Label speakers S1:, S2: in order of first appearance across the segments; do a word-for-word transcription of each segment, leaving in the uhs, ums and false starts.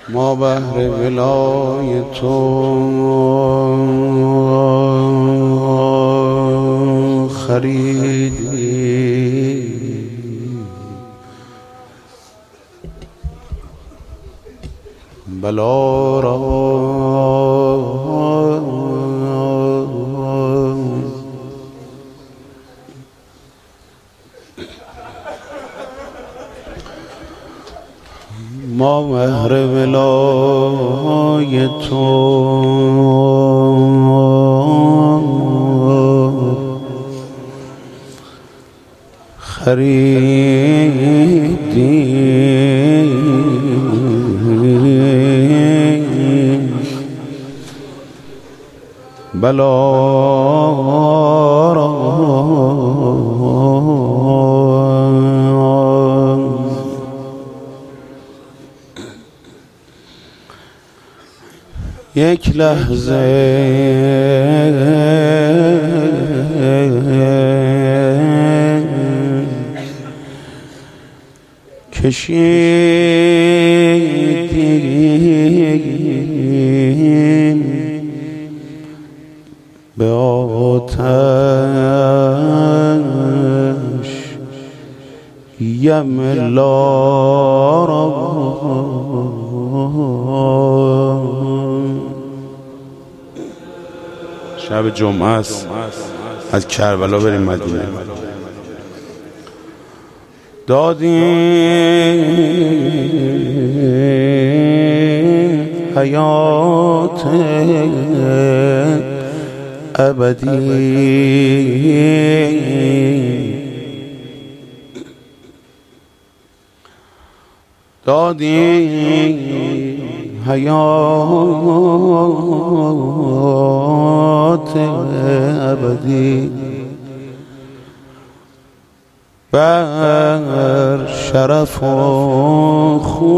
S1: ما بهر ولای تو خریدی، بلا را ما مهر ولای تو خریدیم، بلا را یک لحظه کشیدیم به آتش یملا را. شب جمعه است، از کربلا بریم مدینه. دادیم حیات ابدی، دادیم حیات ابدی بر شرف و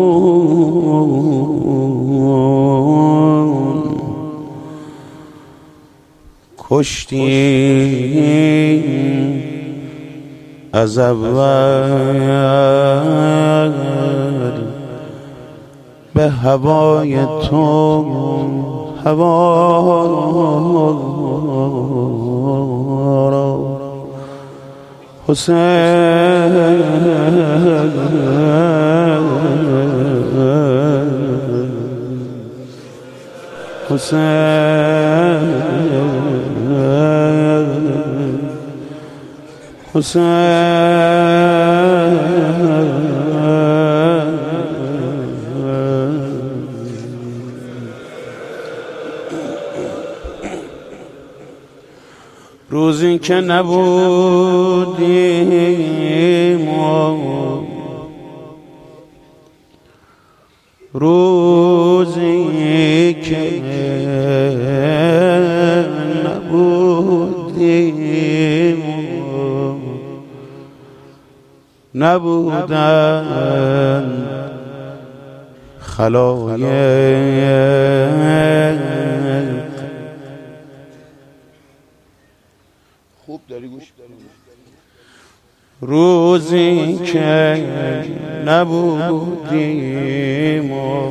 S1: خون، کشتیم از اول به هوای تو، هوا را. حسین حسین حسین روزی که نبودیم، روزی که نبودیم، نبودن خلایق. خوب داری گوش بدی. روزی که نبودیم و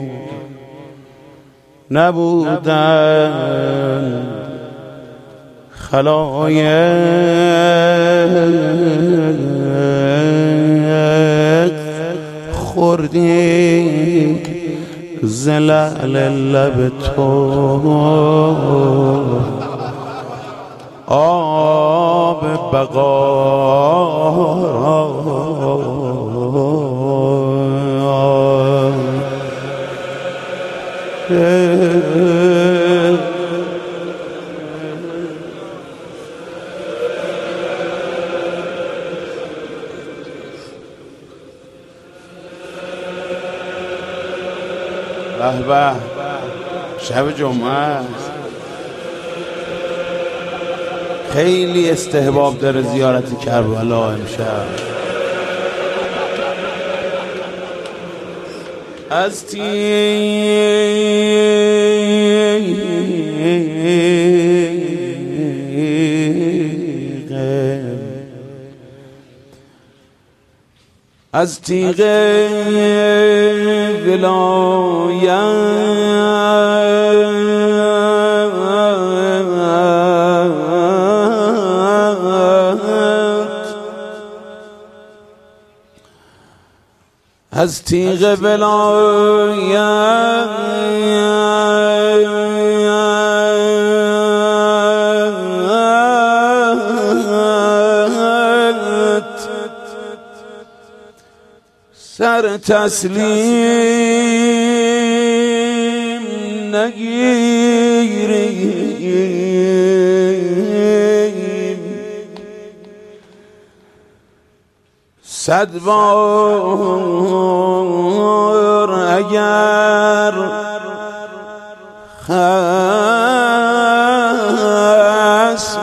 S1: نبودن خلایق، خوردیم ز لعل لب تو آب بقا. به به، شب جمعه است، خیلی استحباب داره زیارت کربلا امشب. از تیغ از تیغ
S2: از تیغ ولایت سر تسلیم نگیریم، صد بار اگر خس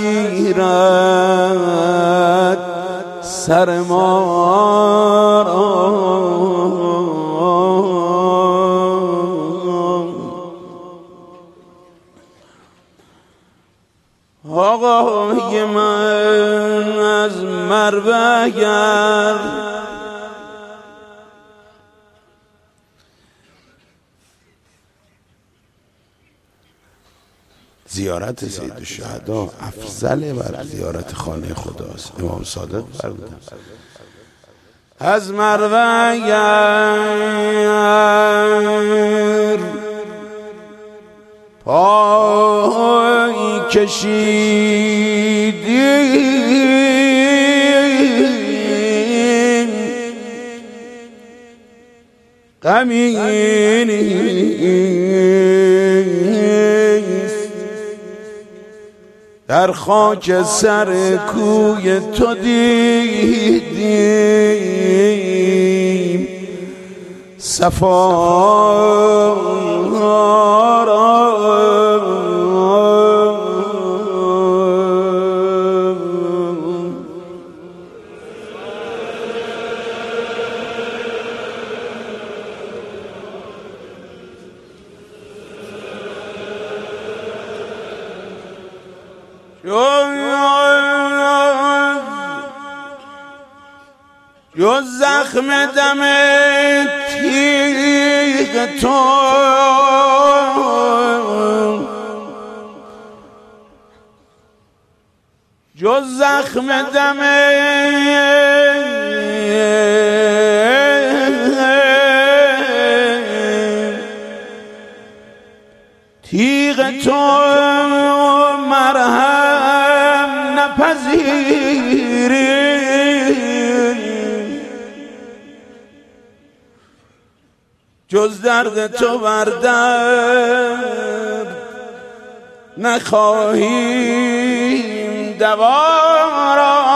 S2: بگیرد سر ما را، آقای من از مروه اگر
S1: زیارت سید الشهدا افضل بر زیارت خانه خداست. امام صادق فرمودند
S2: از مروه اگر پای کشیدیم غمی نیست، در خاک سر کوی تو دیدیم صفا را. جز زخم دم تیغ تو جز زخم دم تیغ تو مرهم نپذیری، جز درد تو بر درد نخواهیم دوا را.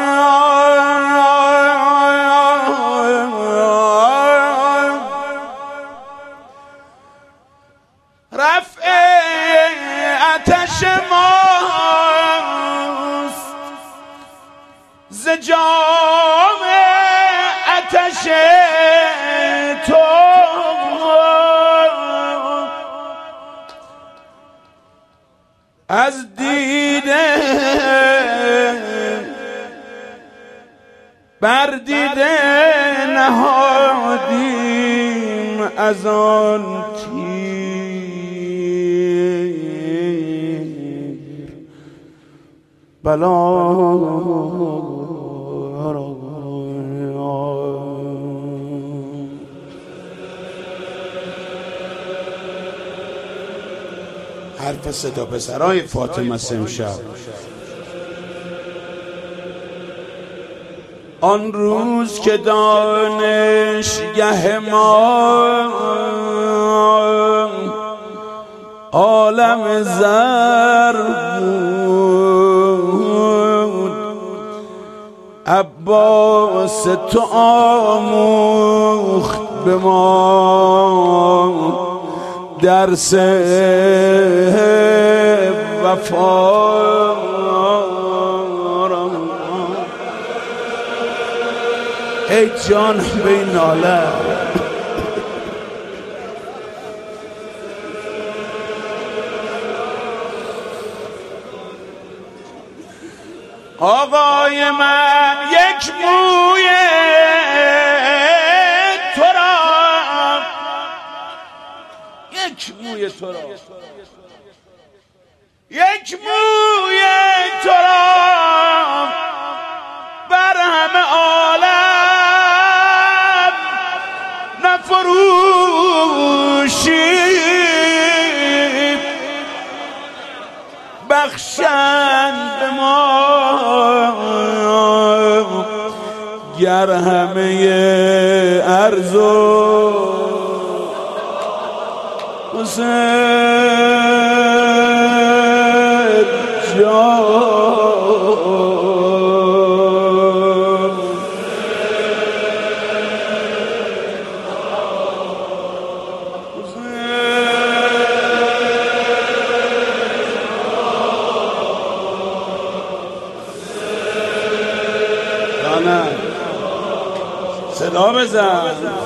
S2: رفع آتش ماست ز جام آتش تو، از دیده بر دیده نهادیم از آن تیر بلا را.
S1: حرف صدا پسرای فاطمه امشب
S2: آن روز که دانشگه ما عالم زر بود، عباس تو آموخت به ما درس وفا را. ای جان به ناله آقای من یک موی تو را یک موی تو را، یک موی تو را بر همه عالم نفروشید، بخشند به ما گر همه ارض و حسین جان. صدا بزن.